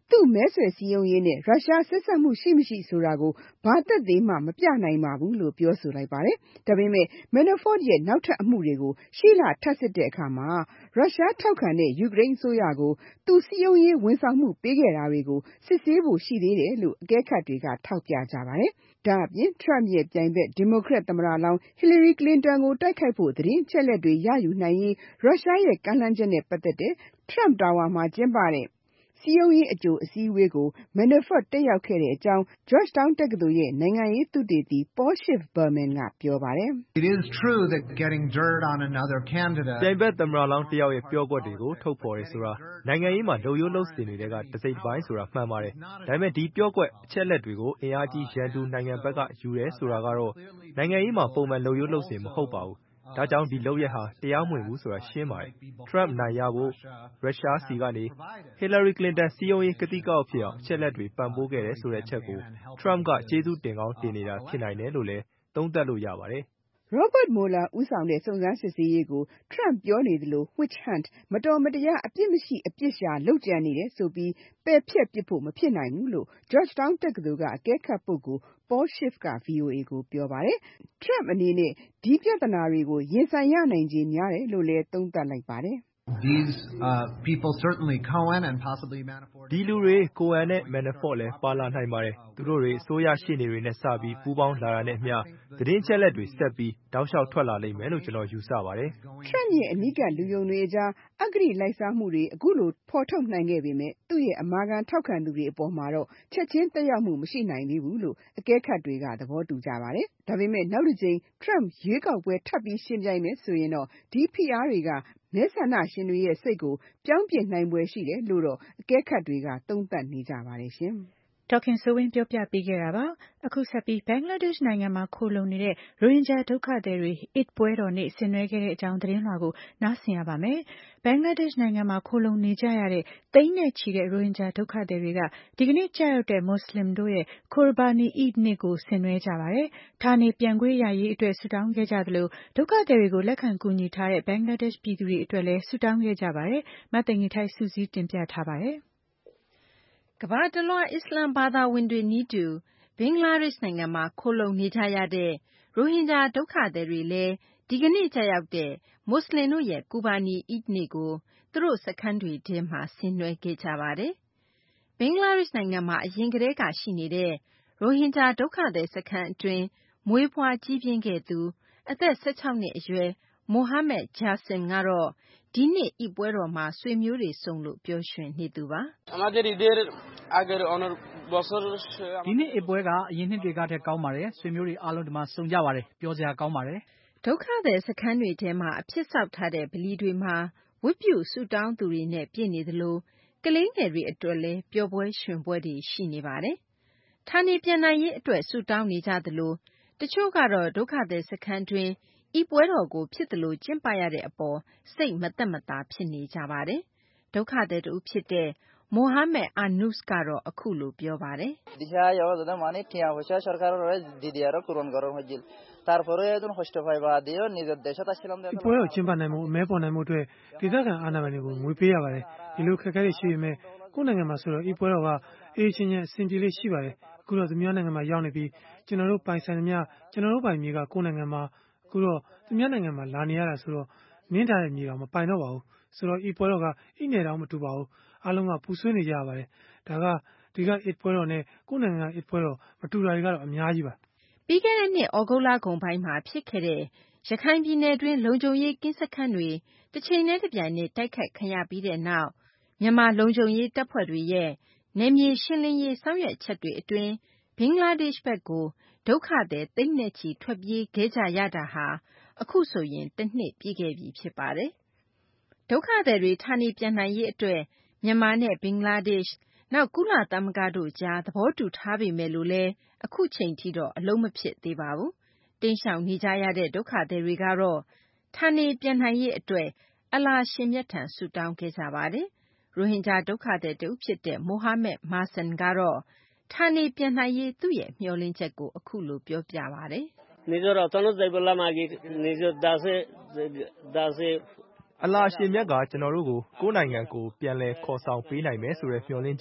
သူ့မဲဆွယ်စည်းရုံးရေးနဲ့ရုရှားဆက်ဆက်မှုရှိမရှိဆိုတာကိုဘာသက်သေမှမပြနိုင်ပါဘူးလို့ပြောဆိုလိုက်ပါတယ်။ဒါပေမဲ့ Manafort ရဲ့နောက်ထပ်အမှုတွေကိုရှေ့လထပ်စစ်တဲ့အခါမှာရုရှားထောက်ခံတဲ့ယူကရိန်းအစိုးရကိုသူစည်းရုံးရေးဝန်ဆောင်မှုပေးခဲ့တာတွေကိုစစ်ဆေးဖို့ရှိသေးတယ်လို့အကဲခတ်တွေကထောက်ပြကြပါတယ်။ဒါအပြင် Trump ရဲ့ပြိုင်ဘက် Democrat သမ္မတလောင်း Hillary Clinton ကိုတိုက်ခိုက်ဖို့သတင်းအချက်အလက်တွေရယူနိုင်ရေးရုရှားရဲ့ကမ်းလှမ်းချက်နဲ့ပတ်သက်တဲ့ Trump Tower မှာကျင်းပတဲ့စည်းရုံးရေးအကြိုအစည်းအဝေးကို Manafort တက်ရောက်ခဲ့တဲ့အကြောင်း Georgetown တက္ကသိုလ်ရဲ့နိုင်ငံရေးသုတေသီ Paul Schiff-Berman ကပြောပါတယ်။ It is true that getting dirt on another candidate ပြိုင်ဘက်သမ္မတလောင်းတယောက်ရဲ့ပြောကွက်တွေကိုထုတ်ဖော်ရဲဆိုတာနိုင်ငံရေးမှာလုပ်ရိုးလုပ်စဉ်တွေကတစိမ့်တစ်ပိုင်းဆိုတာမှန်ပါတယ်။ဒါပေမဲ့ဒီပြောကွက်အချက်လက်တွေကိုအင်အားကြီးရန်သူနိုင်ငံဘက်ကယူရဲဆိုတာကတော့နိုင်ငံရေးမှာပုံမှန်လုပ်ရိုးလုပ်စဉ်မဟုတ်ပါဘူး။ဒါကြောင့်ဒီလုပ်ရက်ဟာတရားမဝင်ဘူးဆိုတာရှင်းပါတယ်။ Trump နိုင်ရဖို့ရုရှားစီကနေ Hillary Clinton စည်းရုံးရေးကတိကောက်ဖြစ်အောင်အချက်လက်တွေပံ့ပိုးခဲ့တယ်ဆိုတဲ့အချက်ကို Trump ကကျေးဇူးတင်ကောင်းတင်နေတာဖြစ်နိုင်တယ်လို့လည်းသုံးသပ်လို့ရပါတယ်။ Robert Mueller ဦးဆောင်တဲ့စုံစမ်းစစ်ဆေးရေးကို Trump ပြောနေသလို witch hunt မတော်မတရားအပြစ်မရှိအပြစ်ရှာလုပ်ကြံနေတယ်ဆိုပြီးပယ်ဖျက်ပစ်ဖို့မဖြစ်နိုင်ဘူးလို့ Georgetown တက္ကသိုလ်ကအကဲခတ်ပုဂ္ဂိုလ် Paul Schiff က ဗွီအိုအေကိုပြောပါတယ်။ Trump အနေနဲ့ဒီပြဿနာတွေကိုရင်ဆိုင်ရနိုင်ခြေများတယ်လို့လည်းသုံးသပ်လိုက်ပါတယ်။ These uh, people, certainly Cohen and possibly Manafort. ဒီလူတွေ Cohen နဲ့ Manafort လည်းပါလာနိုင်ပါတယ်။သူတို့တွေအစိုးရရှေ့နေတွေနဲ့စပြီးပူးပေါင်းလာတာနဲ့အမျှသတင်းချက်လက်တွေဆက်ပြီးတောက်လျှောက်ထွက်လာလိမ့်မယ်လို့ကျွန်တော်ယူဆပါတယ်။ Trump ရဲ့အနီးကပ်လူယုံတွေအကြားအဂတိလိုက်စားမှုတွေအခုလိုဖော်ထုတ်နိုင်ခဲ့ပေမဲ့သူ့ရဲ့အမာခံထောက်ခံသူတွေအပေါ်မှာတော့ချက်ချင်းသက်ရောက်မှုမရှိနိုင်သေးဘူးလို့အကဲခတ်တွေကသဘောတူကြပါတယ်။ဒါပေမဲ့နောက်တစ်ကြိမ် Trump ရွေးကောက်ပွဲထပ်ပြီးရှင်ပြိုင်မယ်ဆိုရင်တော့ဒီဖိအားတွေကမဲဆန္ဒရှင်တွေရဲ့စိတ်ကိုပြောင်းပြစ်နိုင်ဖွယ်ရှိတယ်လို့တော့အကဲခတ်တွေကသုံးသပ်နေကြပါတယ်ရှင်။ဒေါ်ခင်စိုးဝင်းပြောပြပေးခဲ့တာပါ။အခုဆက်ပြီးဘင်္ဂလားဒေ့ရှ်နိုင်ငံမှာခိုလှုံနေတဲ့ရိုဟင်ဂျာဒုက္ခသည်တွေ Eid ပွဲတော်နေ့ဆင်နွှဲခဲ့တဲ့အကြောင်းသတင်းလွှာကိုနားဆင်ရပါမယ်။ဘင်္ဂလားဒေ့ရှ်နိုင်ငံမှာခိုလှုံနေကြရတဲ့သိန်းနဲ့ချီတဲ့ရိုဟင်ဂျာဒုက္ခသည်တွေကဒီကနေ့ကြာရောက်တဲ့မွတ်စလင်တို့ရဲ့ Qurbani Eid နေ့ကိုဆင်နွှဲကြပါတယ်။ဌာနေပြန်ခွင့်ရရေးအတွက်ဆုတောင်းခဲ့ကြသလိုဒုက္ခသည်တွေကိုလက်ခံကူညီထားတဲ့ဘင်္ဂလားဒေ့ရှ်ပြည်သူတွေအတွက်လည်းဆုတောင်းခဲ့ကြပါတယ်။မသိင်္ဂီထိုက်စုစည်းတင်ပြထားပါတယ်။ကမ္ဘာတလွှားအစ္စလာမ်ဘာသာဝင်တွေနည်းတူဘင်္ဂလားဒေ့ရှ်နိုင်ငံမှာခိုလှုံနေကြရတဲ့ရိုဟင်ဂျာဒုက္ခသည်တွေလည်းဒီကနေ့ကျရောက်တဲ့မွတ်စလင်တို့ရဲ့ကူဘာနီအီဒ်နေ့ကိုသူတို့စခန်းတွေထဲမှာဆင်နွှဲခဲ့ကြပါတယ်။ဘင်္ဂလားဒေ့ရှ်နိုင်ငံမှာအရင်ကတည်းကရှိနေတဲ့ရိုဟင်ဂျာဒုက္ခသည်စခန်းအတွင်းမွေးဖွားကြီးပြင်းခဲ့သူအသက်၁၆နှစ်အရွယ်မိုဟာမက်ဂျာဆင်ကတော့ဒီနှစ်အီဒ်ပွဲတော်မှာဆွေမျိုးတွေစုံလို့ပျော်ရွှင်နေသူပါ။ဒီနှစ်အစ်ပွဲကအရင်နှစ်တွေကထက်ကောင်းပါတယ်။ဆွေမျိုးတွေအားလုံးဒီမှာစုံကြပါတယ်။ပြောစရာကောင်းပါတယ်။ဒုက္ခသည်စခန်းတွေထဲမှာအဖြစ်ဆောက်ထားတဲ့ဗလီတွေမှာဝတ်ပြုဆုတောင်းသူတွေနဲ့ပြည့်နေသလိုကလေးငယ်တွေအတွက်လည်းပျော်ပွဲရွှင်ပွဲတွေရှိနေပါတယ်။ဌာနေပြန်နိုင်ရေးအတွက်ဆုတောင်းနေကြသလိုတချို့ကတော့ဒုက္ခသည်စခန်းတွင်ဤပွဲတော်ကိုဖြစ်သလိုကျင်းပရတဲ့အပေါ်စိတ်မသက်မသာဖြစ်နေကြပါတယ်။ဒုက္ခသည်တူဖြစ်တဲ့မိုဟာမက်အာနုစ်ကတော့အခုလိုပြောပါတယ်။ " ဒီပွဲတော်ကျင်းပနိုင်မှုအမဲပေါ်နိုင်မှုအတွက်ဒေသခံအာဏာပိုင်တွေကိုငွေပေးရပါတယ်။ဒီလိုခက်ခဲတွေရှိပေမဲ့ကိုယ့်နိုင်ငံမှာဆိုတော့ဤပွဲတော်ကအေးချင်းချင်းအဆင်ပြေလေးရှိပါတယ်။အခုတော့သူများနိုင်ငံမှာရောက်နေပြီးကျွန်တော်တို့ပိုင်ဆိုင်သမျှကျွန်တော်တို့ပိုင်မြေကကိုယ့်နိုင်ငံမှာအခုတော့သူများနိုင်ငံမှာလာနေရတာဆိုတော့နင်းထားတဲ့မြေတော်မပိုင်တော့ပါဘူး။ဆိုတော့ဤပွဲတော်ကဣနယ်တော်မတူပါဘူး။အားလုံးကပူဆွေးနေကြရပါတယ်။ဒါကဒီကဣပွဲတော်နဲ့ကိုယ့်နိုင်ငံကဣပွဲတော်မတူတာတွေကတော့အများကြီးပါ။ "ပြီးခဲ့တဲ့နှစ်ဩဂုတ်လကုန်ပိုင်းမှာဖြစ်ခဲ့တဲ့ရခိုင်ပြည်နယ်တွင်းလုံခြုံရေးကင်းစခန်းတွေတချိန်တည်းတပြိုင်နက်တိုက်ခိုက်ခံရပြီးတဲ့နောက်မြန်မာလုံခြုံရေးတပ်ဖွဲ့တွေရဲ့နယ်မြေရှင်းလင်းရေးဆောင်ရွက်ချက်တွေအတွင်းဘင်္ဂလားဒေ့ရှ်ဘက်ကိုဒုက္ခသည်သိန်းနဲ့ချီထွက်ပြေးခဲ့ကြရတာဟာအခုဆိုရင်တနှစ်ပြည့်ခဲ့ပြီဖြစ်ပါတယ်။ဒုက္ခသည်တွေဌာနေပြန်နိုင်ရေးအတွက်မြန်မာနဲ့ဘင်္ဂလားဒေ့ရှ်နောက်ကုလသမဂ္ဂတို့ကြားသဘောတူထားပေမဲ့လို့လည်းအခုချိန်ထိတော့အလုံးမဖြစ်သေးပါဘူး။တိမ်းရှောင်နေကြရတဲ့ဒုက္ခသည်တွေကတော့ဌာနေပြန်နိုင်ရေးအတွက်အလ္လာရှင်မြတ်ထံဆုတောင်းခဲ့ကြပါတယ်။ရိုဟင်ဂျာဒုက္ခသည်တဦးဖြစ်တဲ့မိုဟာမက်မာဆန်ကတော့ဌာနေပြန်နိုင်ရေးသူ့ရဲ့မျှော်လင့်ချက်ကိုအခုလိုပြောပြပါတယ်။ "အလ္လာရှင်မြတ်ကကျွန်တော်တို့ကိုကိုယ့်နိုင်ငံကိုပြန်လည်ခေါ်ဆောင်ပေးနိုင်မယ်ဆိုတဲ့မျှော်လင့်ချက်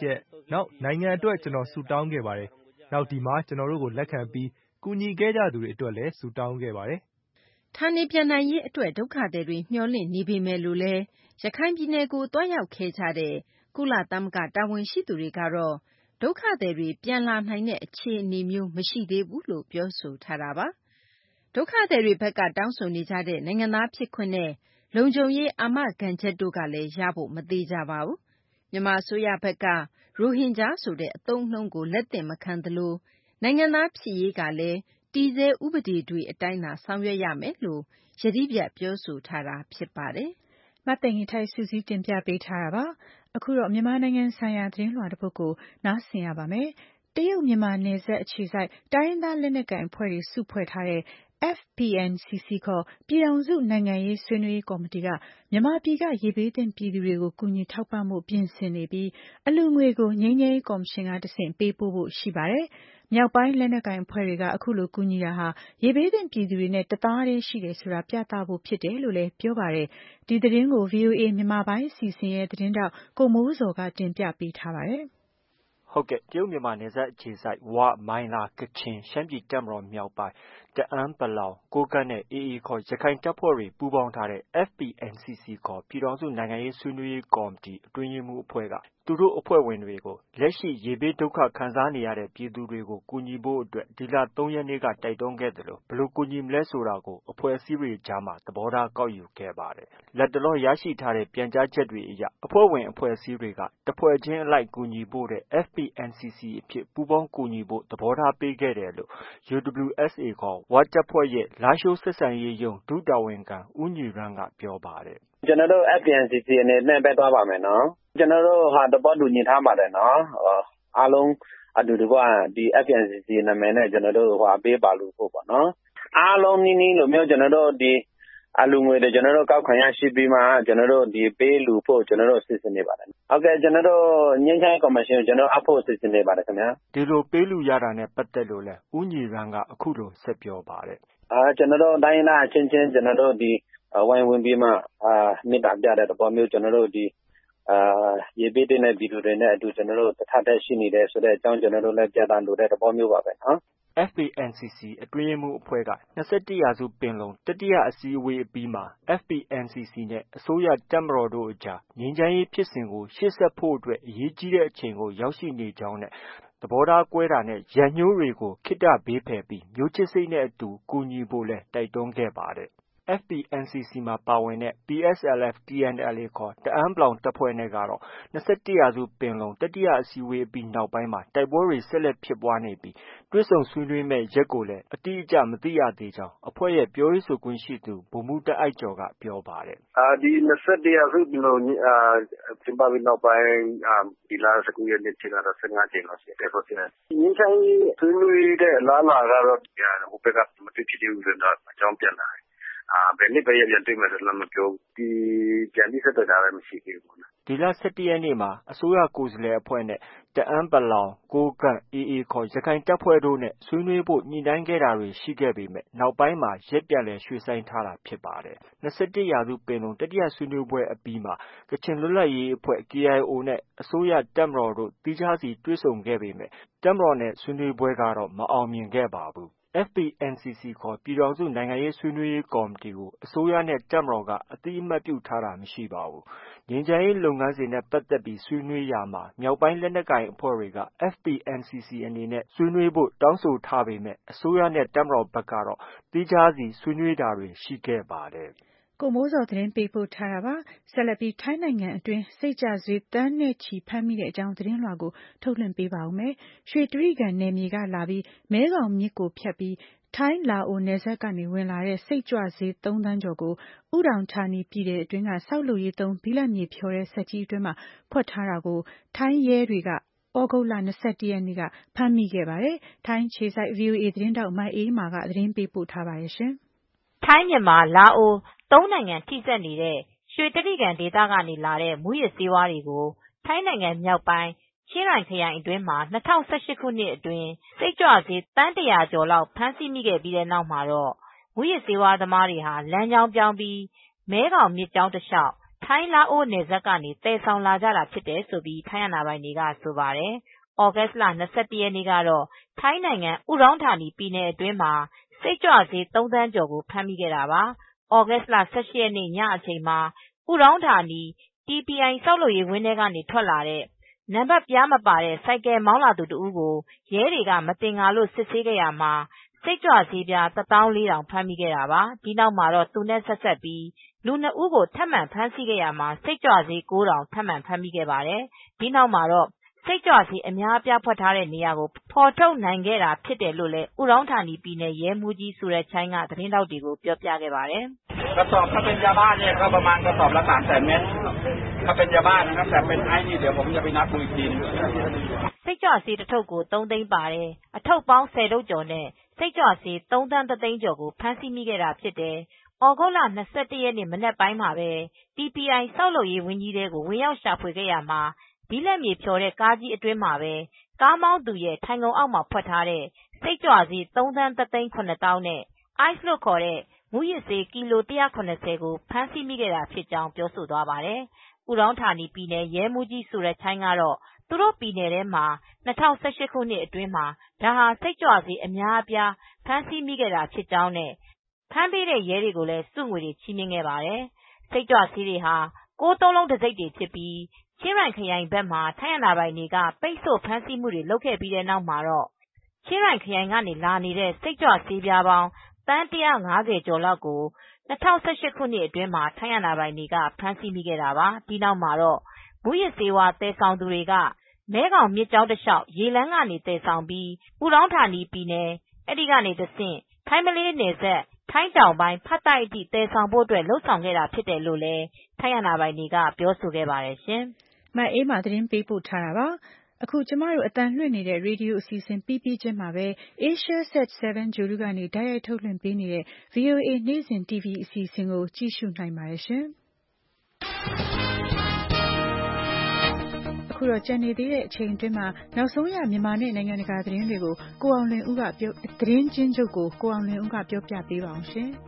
နောက်နိုင်ငံအတွက်ကျွန်တော်ဆုတောင်းခဲ့ပါတယ်။နောက်ဒီမှာကျွန်တော်တို့ကိုလက်ခံပြီးကူညီခဲ့ကြသူတွေအတွက်လည်းဆုတောင်းခဲ့ပါတယ်။ဌာနေပြန်နိုင်ရေးအတွက်ဒုက္ခသည်တွေမျှော်လင့်နေပေမဲ့လို့လည်းရခိုင်ပြည်နယ်ကိုတွားရောက်ခဲ့ကြတဲ့ကုလသမဂ္ဂတာဝန်ရှိသူတွေကတော့ဒုက္ခသည်တွေပြန်လာနိုင်တဲ့အခြေအနေမျိုးမရှိသေးဘူးလို့ပြောဆိုထားတာပါ။ဒုက္ခသည်တွေဘက်ကတောင်းဆိုနေကြတဲ့နိုင်ငံသားဖြစ်ခွင့်နဲ့လုံခြုံရေးအာမခံချက်တို့ကလည်းရဖို့မသေးကြပါဘူး။မြန်မာအစိုးရဘက်ကရိုဟင်ဂျာဆိုတဲ့အသုံးအနှုန်းကိုလက်သင့်မခံသလိုနိုင်ငံသားဖြစ်ရေးကလည်းတည်ဆဲဥပဒေတွေအတိုင်းသာဆောင်ရွက်ရမယ်လို့ယတိပြတ်ပြောဆိုထားတာဖြစ်ပါတယ်။မသိင်္ဂီထိုက်စုစည်းတင်ပြပေးထားတာပါ။အခုတော့မြန်မာနိုင်ငံဆိုင်ရာသတင်းလွှာတစ်ပုဒ်ကိုနားဆင်ရပါမယ်။တရုတ်မြန်မာနယ်စပ်အခြေစိုက်တိုင်းရင်းသားလက်နက်ကိုင်အဖွဲ့တွေစုဖွဲ့ထားတဲ့ F P N C C ခေါ်ပြည်ထောင်စုနိုင်ငံရေးဆွေးနွေးရေးကော်မတီကမြန်မာပြည်ကရေဘေးသင့်ပြည်သူတွေကိုကူညီထောက်ပံ့မှုပြင်ဆင်နေပြီးအလှူငွေကိုငြိမ်းချမ်းရေးကော်မရှင်ကတဆင့်ပေးပို့ဖို့ရှိပါတယ်။မြောက်ပိုင်းလက်နက်ကိုင်အဖွဲ့တွေကအခုလိုကူညီတာဟာရေဘေးသင့်ပြည်သူတွေနဲ့တသားတည်းရှိတယ်ဆိုတာပြသဖို့ဖြစ်တယ်လို့လည်းပြောပါတယ်။ဒီသတင်းကို V O A မြန်မာပိုင်းအစီအစဉ်ရဲ့သတင်းတောက်ကိုမိုးစော်ကတင်ပြပေးထားပါတယ်။ဟုတ်ကဲ့တရုတ်မြန်မာနယ်စပ်အခြေစိုက်ဝမိုင်းလားကချင်ရှမ်းပြည်တပ်မတော်မြောက်ပိုင်းတအန်းပလောင်ကိုးကန့်နဲ့ A A ခေါ်ရခိုင်တပ်ဖွဲ့တွေပူးပေါင်းထားတဲ့ F P N C C ခေါ်ပြည်ထောင်စုနိုင်ငံရေးဆွေးနွေးရေးကော်မတီအတွင်းရေးမှူးအဖွဲ့ကသူတို့အဖွဲ့ဝင်တွေကိုလက်ရှိရေဘေးဒုက္ခခံစားနေရတဲ့ပြည်သူတွေကိုကူညီဖို့အတွက်ဒီလ၃ရက်နေ့ကတိုက်တွန်းခဲ့တယ်လို့ဘယ်လိုကူညီမလဲဆိုတာကိုအဖွဲ့အစည်းတွေကြားမှာသဘောထားကောက်ယူခဲ့ပါတယ်။လက်တလောရရှိထားတဲ့ပြန်ကြားချက်တွေအရအဖွဲ့ဝင်အဖွဲ့အစည်းတွေကတဖွဲ့ချင်းအလိုက်ကူညီဖို့တဲ့ F P N C C အဖြစ်ပူးပေါင်းကူညီဖို့သဘောထားပေးခဲ့တယ်လို့ U W S A ခေါ်ဝတပ်ဖွဲ့ရဲ့လားရှိုးဆက်ဆံရေးရုံးဒုတာဝန်ခံဦးညီရန်းကပြောပါတယ်။ကျွန်တော်တို့ F P N C C အနေနဲ့ပဲသွားပါမယ်နော်။ကျွန်တော်တို့ဟာသဘောတူညီထားပါတယ်နော်။အားလုံးအတူတကွဒီ F P N C C နာမည်နဲ့ကျွန်တော်တို့ဟိုပေးပါလို့ဖို့ပေါ့နော်။အားလုံးနည်းနည်းလိုမျိုးကျွန်တော်တို့ဒီအလူငွေတွေကျွန်တော်တို့ကောက်ခံရရှိပြီးမှကျွန်တော်တို့ဒီပေးလူဖို့ကျွန်တော်တို့စစ်စစ်နေပါတယ်။ဟုတ်ကဲ့ကျွန်တော်တို့ငင်းချိုင်းကော်မရှင်ကိုကျွန်တော်အဖို့စစ်စစ်နေပါတယ်ခင်ဗျာ။ဒီလိုပေးလူရတာနဲ့ပတ်သက်လို့လဲဦးညီရန်ကအခုလိုဆက်ပြောပါတယ်။အာကျွန်တော်တို့တိုင်းနာချင်းချင်းကျွန်တော်တို့ဒီဝိုင်းဝန်းပြီးမှအာမေတ္တာပြတဲ့သဘောမျိုးကျွန်တော်တို့ဒီအာရေပေးတဲ့ဗီဒီယိုတွေနဲ့အတူကျွန်တော်တို့တစ်ထပ်တည်းရှိနေတယ်ဆိုတဲ့အကြောင်းကျွန်တော်တို့လည်းပြသလိုတဲ့သဘောမျိုးပါပဲနော်။ F P N C C အတွင်းရေးမှူးအဖွဲ့က၂၁ရာစုပင်လုံတတိယအစည်းအဝေးအပြီးမှာ F P N C C နဲ့အစိုးရတပ်မတော်တို့အကြားငြိမ်းချမ်းရေးဖြစ်စဉ်ကိုရှေ့ဆက်ဖို့အတွက်အရေးကြီးတဲ့အချိန်ကိုရောက်ရှိနေကြောင်းနဲ့သဘောထားကွဲတာနဲ့ရန်ညှိုးတွေကိုခေတ္တဘေးဖယ်ပြီးမျိုးချစ်စိတ်နဲ့အတူကူညီဖို့လဲတိုက်တွန်းခဲ့ပါတယ်။ F P N C C မှာပါဝင်တဲ့ P S L F T N L A ခေါ်တအန်းပလောင်တပ်ဖွဲ့နဲ့ကတော့၂၁ရာစုပင်လုံတတိယအစည်းအဝေးအပြီးနောက်ပိုင်းမှာတိုက်ပွဲတွေဆက်လက်ဖြစ်ပွားနေပြီးတွေ့ဆုံဆွေးနွေးမယ့်ရက်ကိုလည်းအတိအကျမသိရသေးကြောင်းအဖွဲ့ရဲ့ပြောရေးဆိုခွင့်ရှိသူဗိုလ်မှူးတာ့အိုက်ကျော်ကပြောပါတယ်။အာဒီ၂၁ရာစုပင်လုံအာကျင်းပပြီးနောက်ပိုင်းဒီလ၁၉ရက်နေ့ချိန်ကတော့၁၅ကြိမ်လောက်ရှိတယ်ဟုတ်တယ်။ငင်းချိုင်းဆွေးနွေးတဲ့အလားအလာကတော့ဟိုဘက်ကမသိဖြစ်သေးဘူးဆိုတော့အကြောင်းပြန်လာတယ်အာဘယ်နေ့ပဲပြန်တွေ့မယ်ဆိုတော့မပြောဒီပြန်ပြီးဆက်တော့တာလည်းမရှိသေးဘူးဒီလ၁၁ရက်နေ့မှာအစိုးရကိုယ်စားလှယ်အဖွဲ့နဲ့တအန်းပလောင်ကိုးကန့် A A ခေါ်ရခိုင်တပ်ဖွဲ့တို့နဲ့ဆွေးနွေးဖို့ညှိနှိုင်းခဲ့တာတွေရှိခဲ့ပေမဲ့နောက်ပိုင်းမှာရက်ပြန်လည်ရွှေ့ဆိုင်းထားတာဖြစ်ပါတယ်။၂၁ရာစုပင်လုံတတိယဆွေးနွေးပွဲအပြီးမှာကချင်လွတ်လပ်ရေးအဖွဲ့ K I O နဲ့အစိုးရတပ်မတော်တို့သီးခြားစီတွေ့ဆုံခဲ့ပေမဲ့တပ်မတော်နဲ့ဆွေးနွေးပွဲကတော့မအောင်မြင်ခဲ့ပါဘူး။ F P N C C ခေါ်ပြည်ထောင်စုနိုင်ငံရေးဆွေးနွေးရေးကော်မတီကိုအစိုးရနဲ့တပ်မတော်ကအသိအမှတ်ပြုထားတာမရှိပါဘူး။ငြိမ်းချမ်းရေးလုပ်ငန်းစဉ်နဲ့ပတ်သက်ပြီးဆွေးနွေးရာမှာမြောက်ပိုင်းလက်နက်ကိုင်အဖွဲ့တွေက F P N C C အနေနဲ့ဆွေးနွေးဖို့တောင်းဆိုထားပေမဲ့အစိုးရနဲ့တပ်မတော်ဘက်ကတော့သီးခြားစီဆွေးနွေးတာတွေရှိခဲ့ပါတယ်။ကိုမိုးစော်သတင်းပေးပို့ထားတာပါ။ဆက်လက်ပြီးထိုင်းနိုင်ငံအတွင်းစိတ်ကြွဆေးတန်းနဲ့ချီဖမ်းမိတဲ့အကြောင်းသတင်းလွှာကိုထုတ်လွှင့်ပေးပါဦးမယ်။ရွှေတြိဂံနယ်မြေကလာပြီးမဲခေါင်မြစ်ကိုဖြတ်ပြီးထိုင်းလာအိုနယ်စပ်ကနေဝင်လာတဲ့စိတ်ကြွဆေးသုံးသန်းကျော်ကိုဥဒေါင်ဌာနီပြည်နယ်အတွင်းကဆောက်လုပ်ရေးသုံးဘိလပ်မြေဖြောတဲ့စက်ကြီးအတွင်းမှာဖွက်ထားတာကိုထိုင်းရဲတွေကဩဂုတ်လ၂၁ရက်နေ့ကဖမ်းမိခဲ့ပါတယ်။ထိုင်းခြေစိုက် V O A သတင်းတောက်မအေးမာကသတင်းပေးပို့ထားပါတယ်ရှင်။ထိုင်းမြန်မာလာအိုသုံးနိုင်ငံထိစပ်နေတဲ့ရွှေတြိဂံဒေသကနေလာတဲ့မူးယစ်ဆေးဝါးတွေကိုထိုင်းနိုင်ငံမြောက်ပိုင်းချင်းရိုင်ခရိုင်အတွင်းမှာ၂၀၁၈ခုနှစ်အတွင်းစိတ်ကြွဆေးသန်းတရာကျော်လောက်ဖမ်းဆီးမိခဲ့ပြီးတဲ့နောက်မှာတော့မူးယစ်ဆေးဝါးသမားတွေဟာလမ်းကြောင်းပြောင်းပြီးမဲခေါင်မြစ်ကြောင်းတလျှောက်ထိုင်းလာအိုနယ်စပ်ကနေသယ်ဆောင်လာကြတာဖြစ်တယ်လို့ထိုင်းအာဏာပိုင်တွေကဆိုပါတယ်။ သြဂုတ်လ ၂၁ ရက်နေ့ကတော့ထိုင်းနိုင်ငံ ဥဒေါင်းဌာနီပြည်နယ်အတွင်းမှာစိတ်ကြွဆေး သုံးသန်းကျော်ကိုဖမ်းမိခဲ့တာပါ။ သြဂုတ်လ ၁၈ ရက်နေ့ ညအချိန်မှာ ဥဒေါင်းဌာနီ တီ ပီ အိုင် ဆောက်လုပ်ရေးဝင်းထဲကနေထွက်လာတဲ့ နံပါတ်ပြားမပါတဲ့ ဆိုင်ကယ်မောင်းလာသူတဦးကို ရဲတွေက မသင်္ကာလို့စစ်ဆေးခဲ့ရာမှာ စိတ်ကြွဆေးပြား တသောင်းလေးထောင်ဖမ်းမိခဲ့တာပါ။ ဒီနောက်မှာတော့ သူနဲ့ဆက်စပ်ပြီး လူနှစ်ဦးကိုထပ်မံဖမ်းဆီးခဲ့ရာမှာ စိတ်ကြွဆေး ကိုးထောင်ထပ်မံဖမ်းမိခဲ့ပါတယ်။ ဒီနောက်မှာတော့ စိတ်ကြွဆေးအများအပြားဖွက်ထားတဲ့နေရာကိုဖေါ်ထုတ်နိုင်ခဲ့တာဖြစ်တယ်လို့ ဥဒေါင်းဌာနီပြည်နယ်ရဲမှူးကြီး ဆူရတ်ချိုင်းကသတင်းထောက်တွေကိုပြောပြခဲ့ပါတယ်။กระสอบถ้าเป็นยาบ้าเนี่ยก็ประมาณกระสอบละสามแสนเมตรถ้าเป็นยาบ้านะครับแต่เป็นไอซ์นี่เดี๋ยวผมจะไปนับดูอีกทีนึงစိတ်ကြွဆေးတထုပ်ကိုသုံးသိန်းပါတယ်အထုပ်ပေါင်းဆယ်ထုပ်ကျော်နဲ့စိတ်ကြွဆေးသုံးသန်းတစ်သိန်းကျော်ကိုဖမ်းဆီးမိခဲ့တာဖြစ်တယ်။သြဂုတ်လ ၂၁ ရက်နေ့မနက်ပိုင်းမှာပဲ တီ ပီ အိုင် ဆောက်လုပ်ရေးဝင်းကြီးထဲကိုဝင်ရောက်ရှာဖွေခဲ့ရာမှာ ဘိလပ်မြေဖြော်တဲ့ကားကြီးအတွင်းမှာပဲ ကားမောင်းသူရဲ့ထိုင်ခုံအောက်မှာဖွက်ထားတဲ့ စိတ်ကြွဆေး သုံးသန်းတစ်သိန်းခုနှစ်သောင်းနဲ့ Ice လို့ခေါ်တဲ့မူးယစ်ဆေး ကီလို ၁၇၀ ကိုဖမ်းဆီးမိခဲ့တာဖြစ်ကြောင်းပြောဆိုသွားပါတယ်။ ဥဒေါင်းဌာနီပြည်နယ်ရဲမှူးကြီး ဆူရတ်ချိုင်းကတော့ သူတို့ပြည်နယ်ထဲမှာ ၂၀၁၈ ခုနှစ်အတွင်းမှာ ဒါဟာစိတ်ကြွဆေးအများအပြားဖမ်းဆီးမိခဲ့တာဖြစ်ကြောင်းနဲ့ ဖမ်းပေးတဲ့ရဲတွေကိုလည်းဆုငွေတွေချီးမြှင့်ခဲ့ပါတယ်။ စိတ်ကြွဆေးတွေဟာ ၉၉၉ တံဆိပ်တွေဖြစ်ပြီး ချင်းရိုင်ခရိုင်ဘက်မှာ ထိုင်းအာဏာပိုင်တွေကပိတ်ဆို့ဖမ်းဆီးမူတွေလုပ်ခဲ့ပြီးတဲ့နောက်မှာတော့ ချင်းရိုင်ခရိုင်ကနေလာနေတဲ့ စိတ်ကြွဆေးပြားပေါင်း သန်း ၁၅၀ ကျော်လောက်ကို ၂၀၁၈ ခုနှစ်အတွင်းမှာ ထိုင်းအာဏာပိုင်တွေကဖမ်းဆီးမိခဲ့တာပါ။ ဒီနောက်မှာတော့ မူးယစ်ဆေးဝါးသယ်ဆောင်သူတွေက မဲခေါင်မြစ်ကြောင်းတလျှောက်ရေလမ်းကနေသယ်ဆောင်ပြီး ဥဒေါင်းဌာနီပြည်နယ် အဲဒီကနေတဆင့် ထိုင်းမလေးနယ်စပ် ထိုင်းတောင်ပိုင်း ဖတ်တိုက်အထိ သယ်ဆောင်ဖို့လုပ်ဆောင်ခဲ့တာဖြစ်တယ်လို့လည်း ထိုင်းအာဏာပိုင်တွေကပြောဆိုခဲ့ပါတယ်ရှင်။ မအေးမာသတင်းပေးပို့ထားတာပါ။ အခုကျမတို့အသံလွှင့်နေတဲ့ရေဒီယိုအစီအစဉ်ပြီးပြီးချင်းမှာပဲ Asia Sat 7 ဂြိုဟ်တုကနေတိုက်ရိုက်ထုတ်လွှင့်ပေးနေတဲ့ ဗွီအိုအေနေ့စဉ် တီဗီအစီအစဉ်ကိုကြည့်ရှုနိုင်ပါတယ်ရှင်။ အခုတော့ကျန်နေသေးတဲ့အချိန်အတွင်းမှာနောက်ဆုံးရမြန်မာနဲ့နိုင်ငံတကာသတင်းတွေကိုကိုအောင်လွင်ဦးကပြောသတင်းချင်းချုပ်ကိုကိုအောင်လွင်ဦးကပြောပြပေးပါအောင်ရှင်။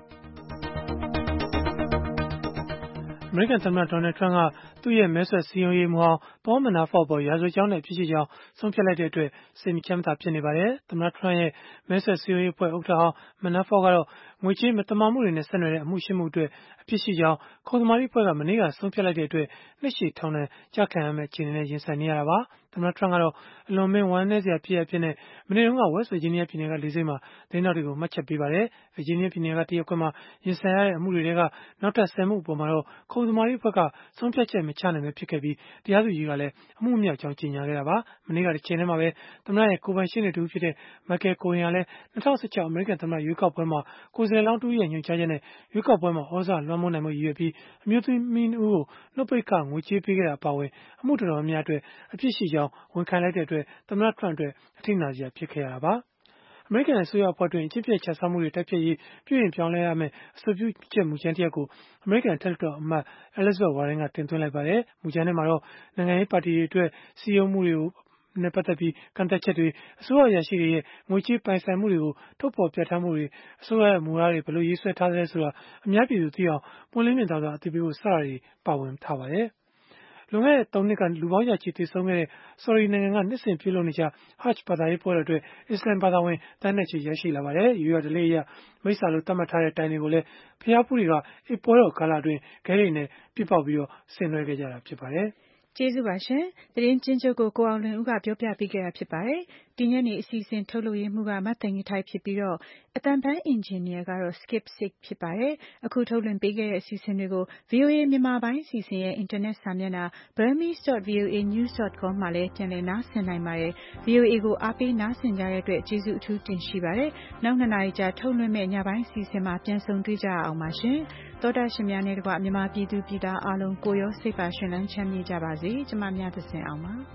အမေရိကန်သမ္မတ Donald Trump ကသူ့ရဲ့မဲဆွယ်စည်းရုံးရေးမှူးဟောင်း Paul Manafort အပေါ်ရာဇဝတ်ကြောင်းနဲ့အပြစ်ရှိကြောင်းဆုံးဖြတ်လိုက်တဲ့အတွက်စိတ်မချမ်းမသာဖြစ်နေပါတယ်။ သမ္မတ Trump ရဲ့မဲဆွယ်စည်းရုံးရေးအဖွဲ့ဥက္ကဋ္ဌဟောင်း Manafort ကတော့ငွေကြေးမသမာမှုတွေနဲ့ဆက်နွယ်တဲ့အမှု ရှစ် မှုအတွက်အပြစ်ရှိကြောင်းခုံသမာဓိအဖွဲ့ကမနေ့ကဆုံးဖြတ်လိုက်တဲ့အတွက်နှစ်ရှည်ထောင်ဒဏ်ကျခံရမယ့်အခြေအနေနဲ့ရင်ဆိုင်နေရတာပါ။ သမ္မတ Trump ကတော့အလွန်အမင်းဝမ်းနည်းစရာဖြစ်ရပ်အဖြစ်မနေ့တုန်းက West Virginia ပြည်နယ်ကလေဆိပ်မှာသတင်းထောက်တွေကိုမှတ်ချက်ပေးပါတယ်။ Virginia ပြည်နယ်ကတရားခွင်မှာရင်ဆိုင်ရတဲ့အမှုတွေထဲကနောက်ထပ် ဆယ် မှုအပေါ်မှာတော့ခုံသမာဓိအဖွဲ့ကဆုံးဖြတ်ချက်မချနိုင်ပဲဖြစ်ခဲ့ပြီးတရားသူကြီးကလည်းအမှုမမြောက်ကြောင်းကြေညာခဲ့တာပါ။ မနေ့ကတချိန်ထဲမှာပဲသမ္မတရဲ့ကိုယ်ပိုင်ရှေ့နေတဦးဖြစ်တဲ့ Michael Cohen ဟာလည်း၂၀၁၆ အမေရိကန်သမ္မတရွေးကောက်ပွဲမှာကိုယ်စားလှယ်လောင်းတဦးရဲ့ညွှန်ကြားချက်နဲ့ရွေးကောက်ပွဲမှာသြဇာလွှမ်းမိုးနိုင်ဖို့ရည်ရွယ်ပြီးအမျိုးသမီးနှစ်ဦးကိုနှုတ်ပိတ်ခငွေကြေးပေးခဲ့တာအပါအဝင်အမှုတော်တော်များများအတွက်အပြစ်ရှိကြောင်းဝန်ခံလိုက်တဲ့အတွက်သမ္မတ Trump အတွက်အထိနာစရာဖြစ်ခဲ့ရတာပါ။ အမေရိကန်အစိုးရအဖွဲ့အတွင်းအကျင့်ပျက်ခြစားမှုတွေတိုက်ဖျက်ရေးပြုပြင်ပြောင်းလဲရမယ့်အဆိုပြုချက်မူကြမ်းတရပ်ကိုအမေရိကန်အထက်လွှတ်တော်အမတ် Elizabeth Warren ကတင်သွင်းလိုက်ပါတယ်။ မူကြမ်းထဲမှာတော့နိုင်ငံရေးပါတီတွေအတွက်စည်းရုံးမှုတွေကိုနဲ့ပတ်သက်ပြီးကန့်သတ်ချက်တွေအစိုးရအရာရှိတွေရဲ့ငွေကြေးပိုင်ဆိုင်မှုတွေကိုထုတ်ဖော်ပြဌာန်းမှုတွေအစိုးရရဲ့မူဝါဒတွေဘယ်လိုရေးဆွဲထားသလဲဆိုတာအများပြည်သူသိအောင်ပွင့်လင်းမြင်သာစွာအသိပေးဖို့စတာတွေပါဝင်ထားပါတယ်။ လွန်ခဲ့တဲ့ သုံး နှစ်က လူပေါင်းရာချီသေဆုံးခဲ့တဲ့ ဆော်ဒီနိုင်ငံကနှစ်စဉ်ပြုလုပ်နေကျ Hajj ဘာသာရေးပွဲတော်အတွက် အစ္စလာမ်ဘာသာဝင်သန်းနဲ့ချီရောက်ရှိလာပါတယ်။ ရိုးရာဓလေ့အရမိစ္ဆာလို့သတ်မှတ်ထားတဲ့တိုင်တွေကိုလည်းဘုရားဖူးတွေက အိတ်ပွဲတော်ကာလအတွင်းခဲတွေနဲ့ပစ်ပေါက်ပြီးဆင်နွှဲခဲ့ကြတာဖြစ်ပါတယ်။ကျေးဇူးပါရှင်။သတင်းကျဉ်းချုပ်ကိုကိုအောင်လွင်ဦးကပြောပြပေးခဲ့တာဖြစ်ပါတယ်။ဒီညနေအစီအစဉ်ထုတ်လုပ်ရေးမှူးကမသိင်္ဂီထိုက်ဖြစ်ပြီးတော့အသံပိုင်းအင်ဂျင်နီယာကတော့ Skip Sick ဖြစ်ပါတယ်။အခုထုတ်လွှင့်ပေးခဲ့တဲ့အစီအစဉ်တွေကို ဗွီအိုအေမြန်မာပိုင်းအစီအစဉ်ရဲ့အင်တာနက်စာမျက်နှာ burmese dot voa news dot com မှာလည်းပြန်လည်နားဆင်နိုင်ပါတယ်။ ဗွီအိုအေကိုအားပေးနားဆင်ကြတဲ့အတွက်ကျေးဇူးအထူးတင်ရှိပါတယ်။နောက်နှစ်နာရီကြာထုတ်လွှင့်မယ့်ညပိုင်းအစီအစဉ်မှာပြန်ဆုံတွေ့ကြရအောင်ပါရှင်။သောတာရှင်များနဲ့တကွမြန်မာပြည်သူပြည်သားအားလုံးကိုရောစိတ်ပါရှင်လန်းချမ်းမြေ့ကြပါစေ။ကျမမြတ်သဇင်အောင်ပါ။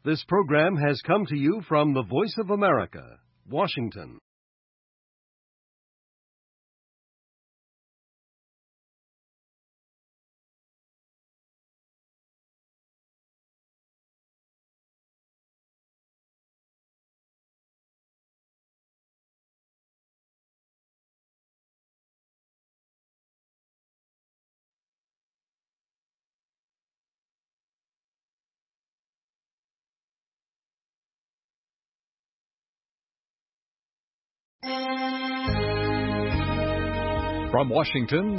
This program has come to you from the Voice of America, Washington. From Washington,